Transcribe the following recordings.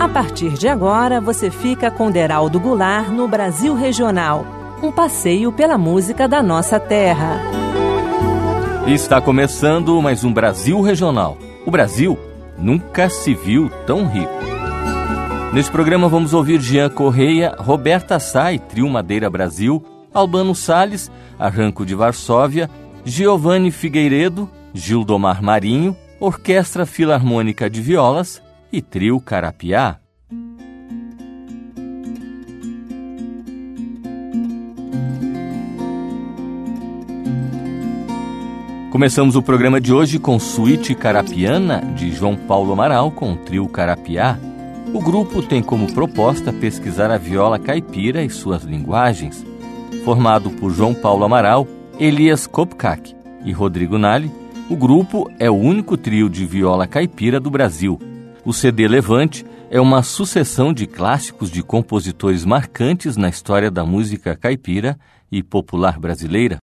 A partir de agora, você fica com Deraldo Goulart no Brasil Regional, um passeio pela música da nossa terra. Está começando mais um Brasil Regional. O Brasil nunca se viu tão rico. Neste programa vamos ouvir Jean Correia, Roberta Sá e Trio Madeira Brasil, Albano Salles, Arranco de Varsóvia, Giovanni Figueiredo, Gildomar Marinho, Orquestra Filarmônica de Violas e Trio Carapiá. Começamos o programa de hoje com Suíte Carapiana, de João Paulo Amaral, com o Trio Carapiá. O grupo tem como proposta pesquisar a viola caipira e suas linguagens. Formado por João Paulo Amaral, Elias Kopkak e Rodrigo Nali, o grupo é o único trio de viola caipira do Brasil. O CD Levante é uma sucessão de clássicos de compositores marcantes na história da música caipira e popular brasileira.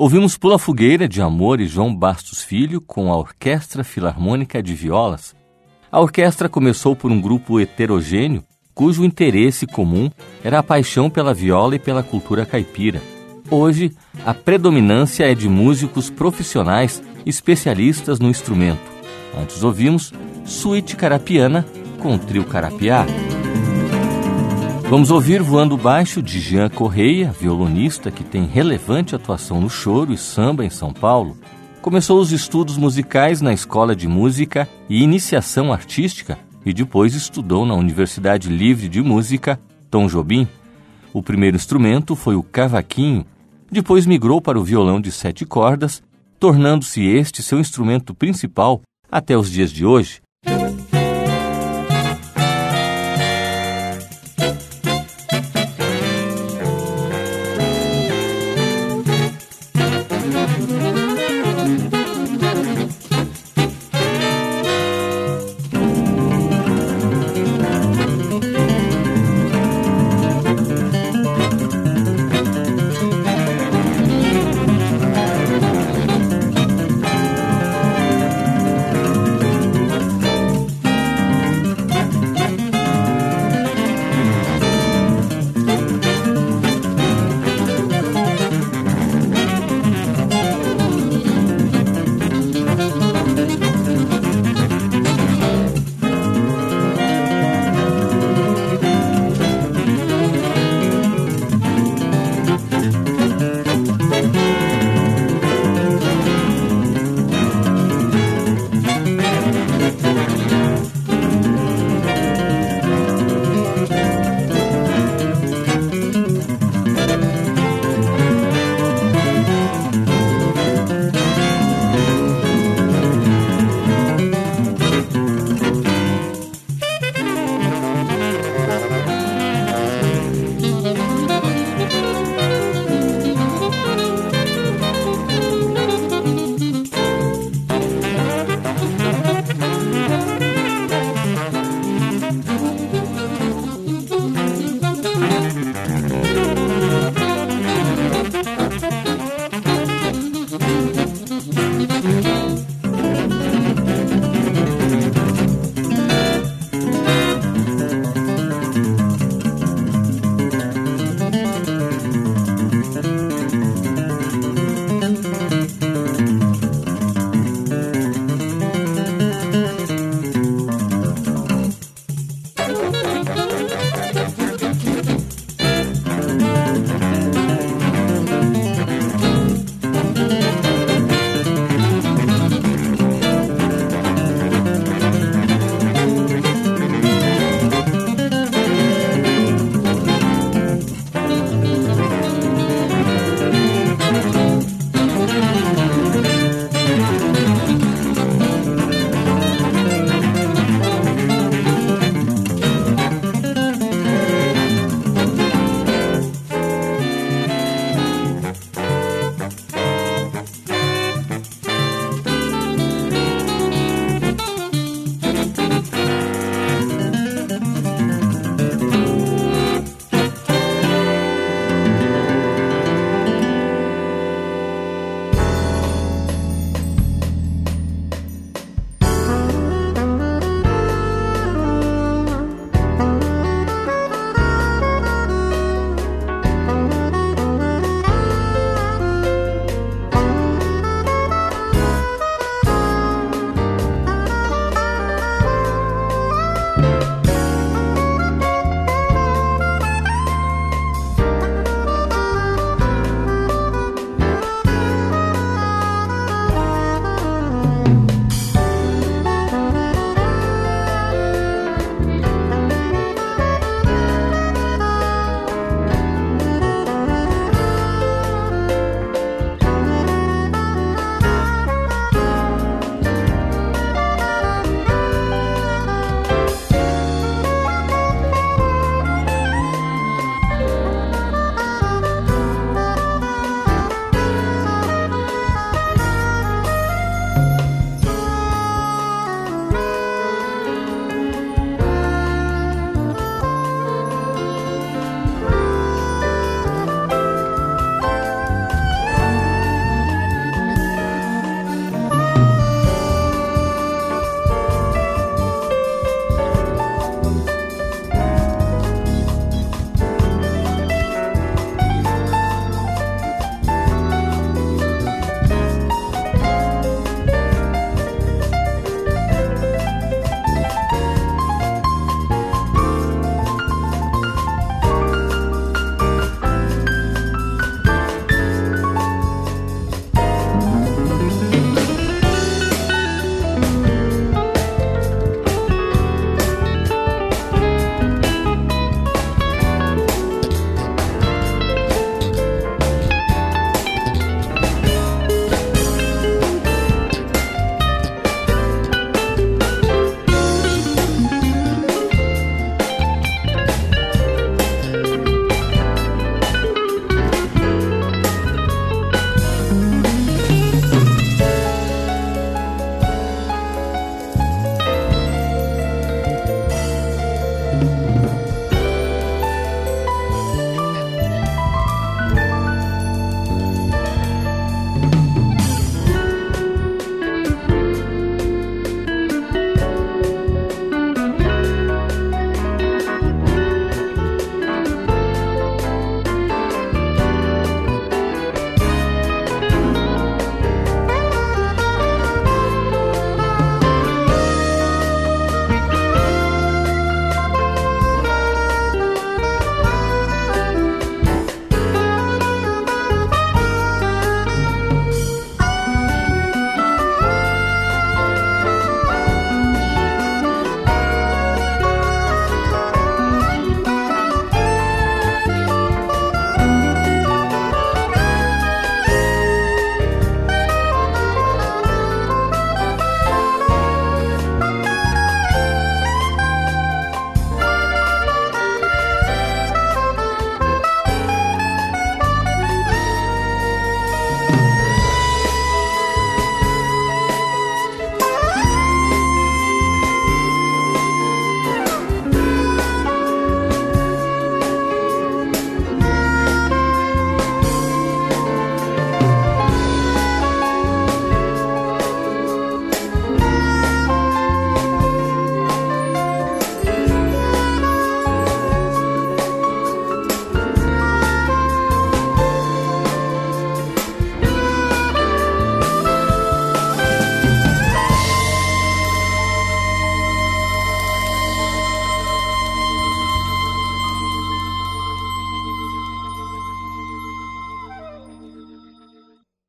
Ouvimos Pula Fogueira, de Amor e João Bastos Filho, com a Orquestra Filarmônica de Violas. A orquestra começou por um grupo heterogêneo, cujo interesse comum era a paixão pela viola e pela cultura caipira. Hoje, a predominância é de músicos profissionais especialistas no instrumento. Antes ouvimos Suíte Carapiana, com o Trio Carapiá. Vamos ouvir Voando Baixo, de Jean Correia, violonista que tem relevante atuação no choro e samba em São Paulo. Começou os estudos musicais na Escola de Música e Iniciação Artística e depois estudou na Universidade Livre de Música, Tom Jobim. O primeiro instrumento foi o cavaquinho, depois migrou para o violão de 7 cordas, tornando-se este seu instrumento principal até os dias de hoje.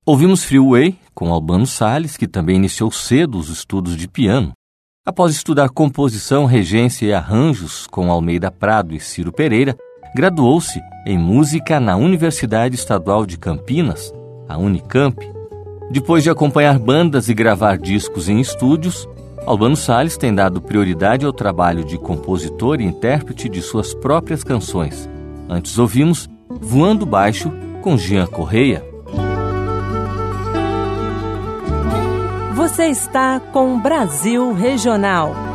Ouvimos Freeway, com Albano Salles, que também iniciou cedo os estudos de piano. Após estudar composição, regência e arranjos com Almeida Prado e Ciro Pereira, graduou-se em música na Universidade Estadual de Campinas, a Unicamp. Depois de acompanhar bandas e gravar discos em estúdios, Albano Salles tem dado prioridade ao trabalho de compositor e intérprete de suas próprias canções. Antes ouvimos Voando Baixo, com Jean Correia. Você está com Brasil Regional.